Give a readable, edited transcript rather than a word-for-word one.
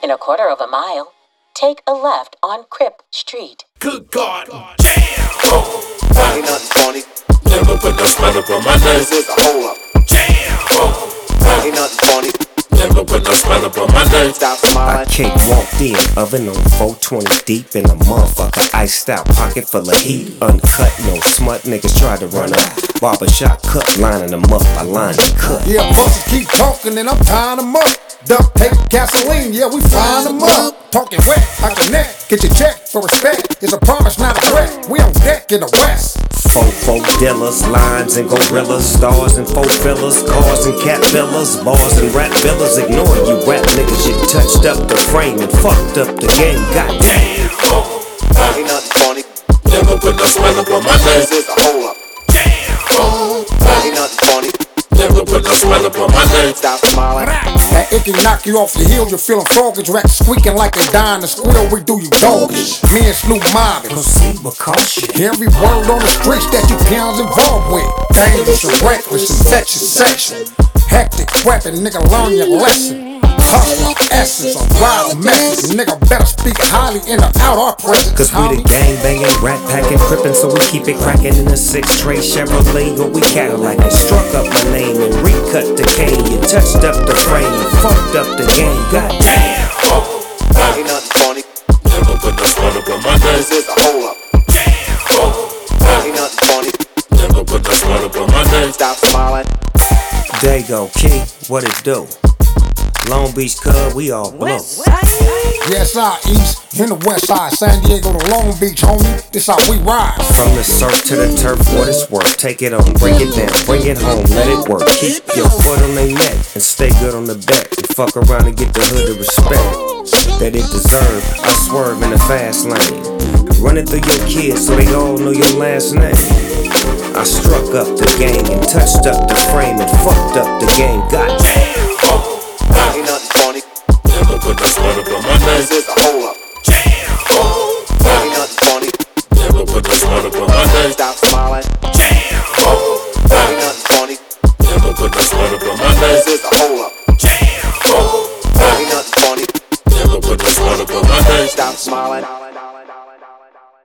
In a quarter of a mile, take a left on Crip Street. Good God, damn! Oh, ain't nothing funny. Never put no smell up on my name. This is a hold up. Damn! Oh, ain't nothing funny. Never put no smell up on my name. Stop smiling. I cake walked in, oven on 420 deep in a motherfucker iced out pocket full of heat. Uncut, no smut, niggas try to run up. Barbershop cut, lining them up, I line and cut. Yeah, bosses keep talking and I'm tying them up. Duct tape, gasoline, yeah, we flying them up. Talking wet, I connect, get your check for respect. It's a promise, not a threat. We on deck in the west. Fofo dealers, lines and gorillas, stars and four fillers, cars and cat villas, bars and rap villas. Ignore you rap niggas, you touched up the frame and fucked up the game. Goddamn. Oh, ain't nothing funny. Never put no smell up on my name. This is a hold up. Damn. Oh, ain't nothing funny. Never put no smell up on my name. Stop smiling. That it can knock you off your heels, you're feeling froggish. Rats squeaking like they dying to squeal, we do you doggish. Me and Snoop mobbing. Proceed with caution. Every word on the streets that you peons involved with. Dangerous and reckless, infectious section. Hectic weapon, nigga, learn your lesson. Hustler, essence, a wild message. Nigga better speak highly in or out our presence. Cause we the gang banging, rat packing, crippin', so we keep it cracking in a 6-tray Chevrolet or we Cadillac. And struck up my name and recut the cane. You touched up the frame and fucked up the game. Goddamn. Oh, ain't nothing funny. Never put no smell up on my name. This is a hold up. Damn. Oh, ain't nothing funny. Never put no smell up on my name. Stop smiling. There you go, Key, what it do? Long Beach Cub, we all blow. Yes, I east, in the west side, San Diego to Long Beach, homie. This how we ride. From the surf to the turf, what it's worth. Take it on, bring it down, bring it home, let it work. Keep your foot on their neck and stay good on the back. And fuck around and get the hood of respect that it deserve. I swerve in the fast lane, running through your kids so they all know your last name. I struck up the gang and touched up the frame and fucked up the game. Goddamn. Ain't nothing funny. Never put no smell up on my name. This is a hold up. Damn. Oh, ain't nothing funny. Never put no smell up on my name. Stop smiling. Damn. Oh, ain't nothing funny. Never put no smell up on my name. This is a hold up.